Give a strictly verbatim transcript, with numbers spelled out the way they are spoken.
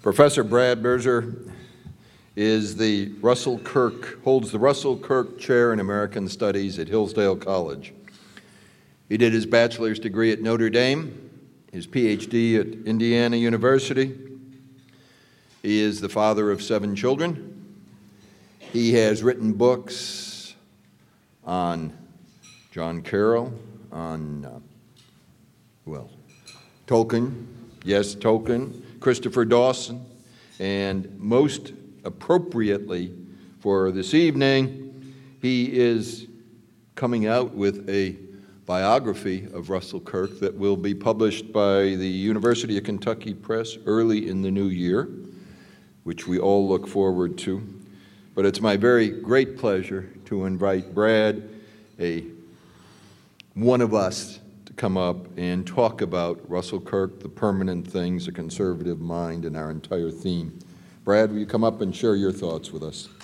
Professor Brad Birzer is the Russell Kirk, holds the Russell Kirk Chair in American Studies at Hillsdale College. He did his bachelor's degree at Notre Dame, his P H D at Indiana University. He is the father of seven children. He has written books on John Carroll, on, uh, well, Tolkien, yes, Tolkien, Christopher Dawson, and most appropriately for this evening, he is coming out with a biography of Russell Kirk that will be published by the University of Kentucky Press early in the new year, which we all look forward to. But it's my very great pleasure to invite Brad, a one of us, to come up and talk about Russell Kirk, the permanent things, a conservative mind, and our entire theme. Brad, will you come up and share your thoughts with us?